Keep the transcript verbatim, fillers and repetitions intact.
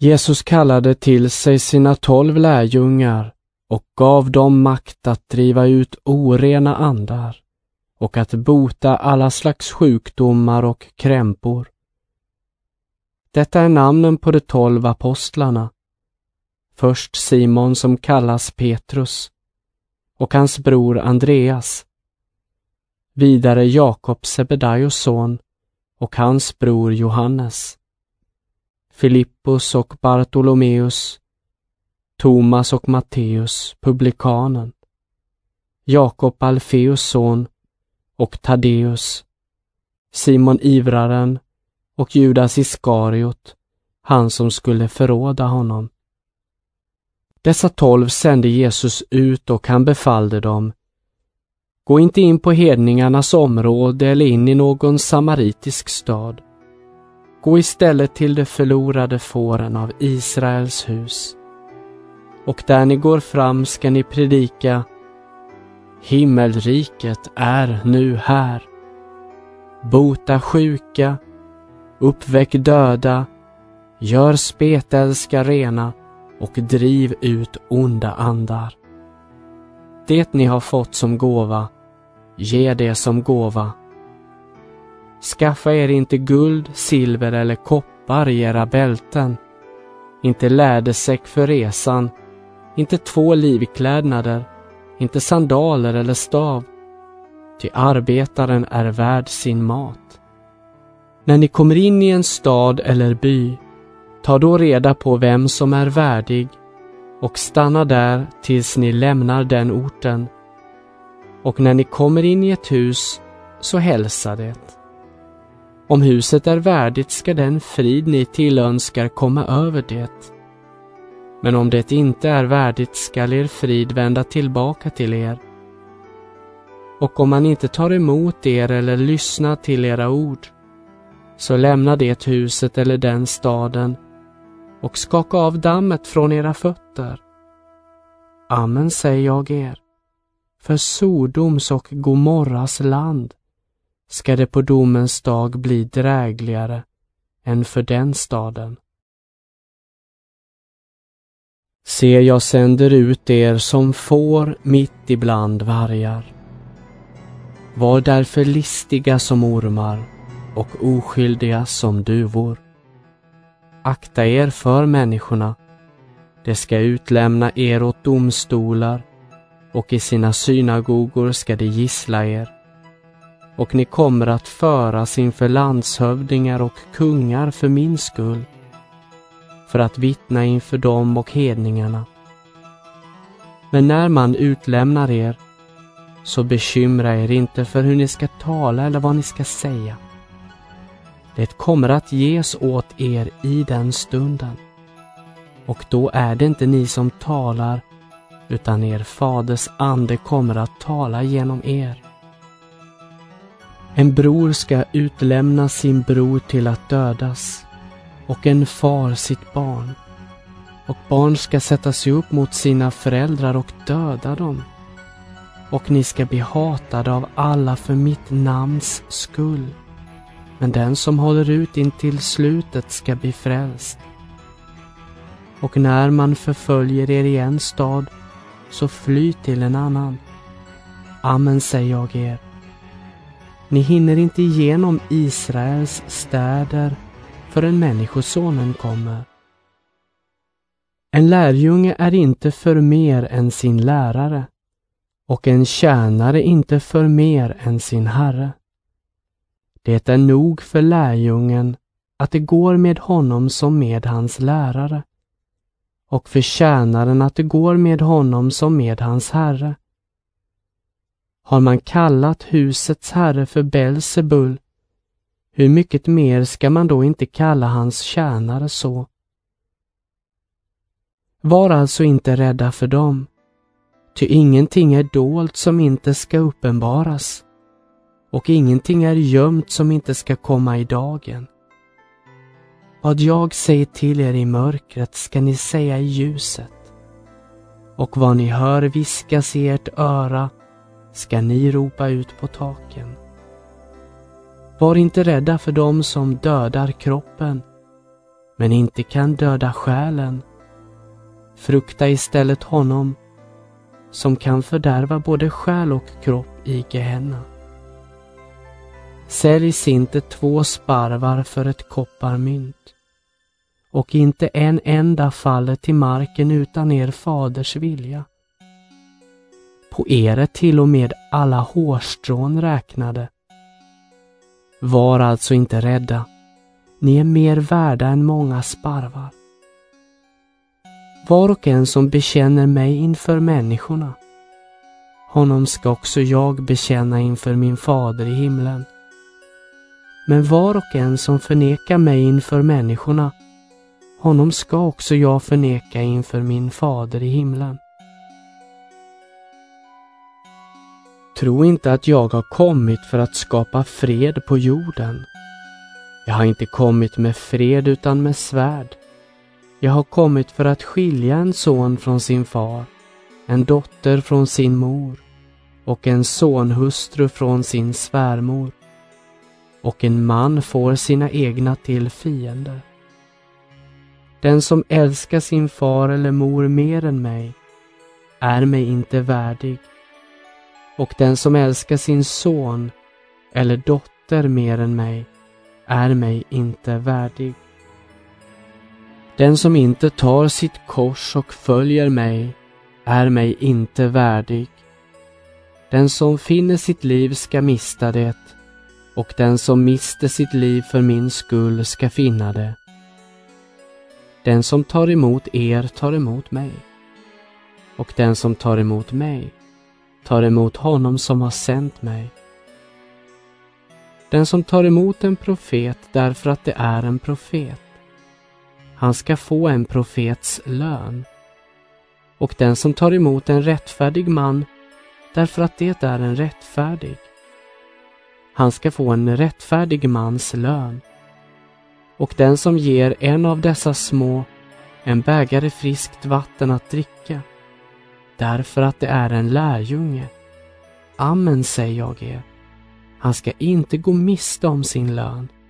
Jesus kallade till sig sina tolv lärjungar och gav dem makt att driva ut orena andar och att bota alla slags sjukdomar och krämpor. Detta är namnen på de tolv apostlarna. Först Simon som kallas Petrus och hans bror Andreas. Vidare Jakob, Sebedaios son, och hans bror Johannes. Filippus och Bartolomeus, Thomas och Matteus, publikanen, Jakob Alfeus son och Taddeus, Simon Ivraren och Judas Iskariot, han som skulle förråda honom. Dessa tolv sände Jesus ut och han befallde dem: gå inte in på hedningarnas område eller in i någon samaritisk stad. Gå istället till de förlorade fåren av Israels hus. Och där ni går fram ska ni predika: himmelriket är nu här. Bota sjuka, uppväck döda, gör spetälska rena och driv ut onda andar. Det ni har fått som gåva, ge det som gåva. Skaffa er inte guld, silver eller koppar i era bälten, inte lädersäck för resan, inte två livklädnader, inte sandaler eller stav, ty arbetaren är värd sin mat. När ni kommer in i en stad eller by, ta då reda på vem som är värdig och stanna där tills ni lämnar den orten. Och när ni kommer in i ett hus, så hälsa det. Om huset är värdigt ska den frid ni tillönskar komma över det. Men om det inte är värdigt skall er frid vända tillbaka till er. Och om man inte tar emot er eller lyssnar till era ord, så lämna det huset eller den staden och skaka av dammet från era fötter. Amen säger jag er, för Sodoms och Gomorras land ska det på domens dag bli drägligare än för den staden. Se, jag sänder ut er som får mitt ibland vargar. Var därför listiga som ormar och oskyldiga som duvor. Akta er för människorna. De ska utlämna er åt domstolar och i sina synagogor ska de gissla er. Och ni kommer att föras inför landshövdingar och kungar för min skull, för att vittna inför dem och hedningarna. Men när man utlämnar er, så bekymra er inte för hur ni ska tala eller vad ni ska säga. Det kommer att ges åt er i den stunden. Och då är det inte ni som talar, utan er faders ande kommer att tala genom er. En bror ska utlämna sin bror till att dödas, och en far sitt barn. Och barn ska sätta sig upp mot sina föräldrar och döda dem. Och ni ska bli hatade av alla för mitt namns skull. Men den som håller ut in till slutet ska bli frälst. Och när man förföljer er i en stad, så fly till en annan. Amen säger jag er. Ni hinner inte igenom Israels städer förrän människosonen kommer. En lärjunge är inte för mer än sin lärare, och en tjänare inte för mer än sin herre. Det är nog för lärjungen att det går med honom som med hans lärare, och för tjänaren att det går med honom som med hans herre. Har man kallat husets herre för Belzebul, hur mycket mer ska man då inte kalla hans tjänare så? Var alltså inte rädda för dem, ty ingenting är dolt som inte ska uppenbaras, och ingenting är gömt som inte ska komma i dagen. Vad jag säger till er i mörkret ska ni säga i ljuset, och vad ni hör viskas i ert öra ska ni ropa ut på taken. Var inte rädda för dem som dödar kroppen, men inte kan döda själen. Frukta istället honom som kan fördärva både själ och kropp i Gehenna. Säljs inte två sparvar för ett kopparmynt, och inte en enda faller till marken utan er faders vilja. På er är till och med alla hårstrån räknade. Var alltså inte rädda, ni är mer värda än många sparvar. Var och en som bekänner mig inför människorna, honom ska också jag bekänna inför min fader i himlen. Men var och en som förnekar mig inför människorna, honom ska också jag förneka inför min fader i himlen. Tro inte att jag har kommit för att skapa fred på jorden. Jag har inte kommit med fred utan med svärd. Jag har kommit för att skilja en son från sin far, en dotter från sin mor och en sonhustru från sin svärmor. Och en man får sina egna till fiender. Den som älskar sin far eller mor mer än mig är mig inte värdig. Och den som älskar sin son eller dotter mer än mig är mig inte värdig. Den som inte tar sitt kors och följer mig är mig inte värdig. Den som finner sitt liv ska mista det, och den som mister sitt liv för min skull ska finna det. Den som tar emot er tar emot mig, och den som tar emot mig tar emot honom som har sänt mig. Den som tar emot en profet därför att det är en profet, han ska få en profets lön. Och den som tar emot en rättfärdig man därför att det är en rättfärdig, han ska få en rättfärdig mans lön. Och den som ger en av dessa små en bägare friskt vatten att dricka, därför att det är en lärjunge, amen säger jag er, han ska inte gå miste om sin lön.